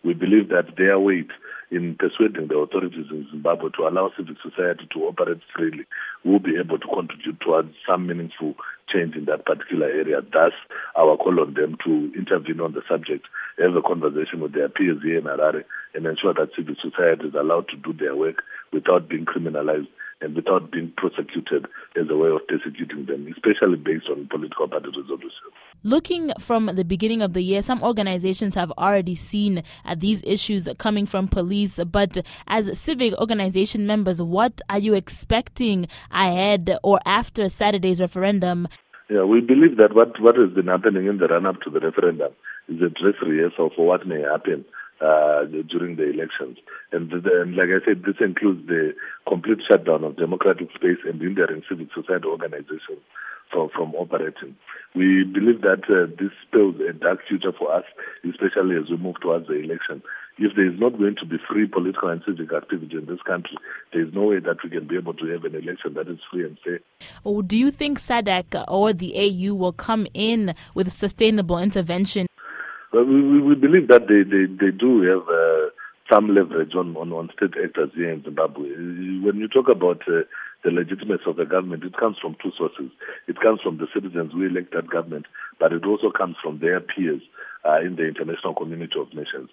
We believe that their weight in persuading the authorities in Zimbabwe to allow civil society to operate freely will be able to contribute towards some meaningful change in that particular area. Thus, our call on them to intervene on the subject, have a conversation with their peers here in Harare, and ensure that civil society is allowed to do their work without being criminalized and without being prosecuted as a way of persecuting them, especially based on political party resolution. Looking from the beginning of the year, some organizations have already seen these issues coming from police. But as civic organization members, what are you expecting ahead or after Saturday's referendum? Yeah, we believe that what has been happening in the run-up to the referendum is a dress rehearsal for what may happen during the elections. And like I said, this includes the complete shutdown of democratic space and hindering civil society organizations from operating. We believe that this spells a dark future for us, especially as we move towards the election. If there is not going to be free political and civic activity in this country, there is no way that we can be able to have an election that is free and fair. Or do you think SADC or the AU will come in with sustainable intervention? Well, we believe that they do have some leverage on state actors here in Zimbabwe. When you talk about the legitimacy of the government, it comes from two sources. It comes from the citizens who elect that government, but it also comes from their peers in the international community of nations.